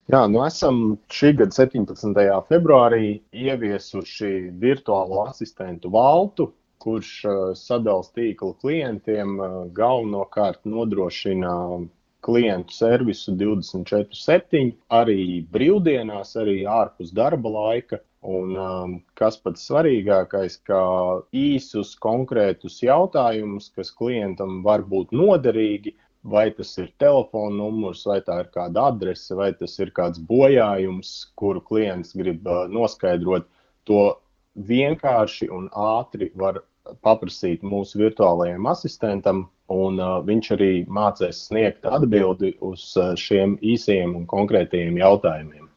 Jā, nu esam šī gada 17. februārī ieviesuši virtuālo asistentu Valtu, kurš sadals tīkla klientiem galvenokārt nodrošina klientu servisu 24/7, arī brīvdienās, arī ārpus darba laika. Un kas pats svarīgākais, ka īsus konkrētus jautājumus, kas klientam var būt noderīgi, vai tas ir telefona numurs, vai tā ir kāda adrese, vai tas ir kāds bojājums, kuru klients grib noskaidrot, to vienkārši un ātri var paprasīt mūsu virtuālajiem asistentam, un viņš arī mācīs sniegt atbildi uz šiem īsajiem un konkrētajiem jautājumiem.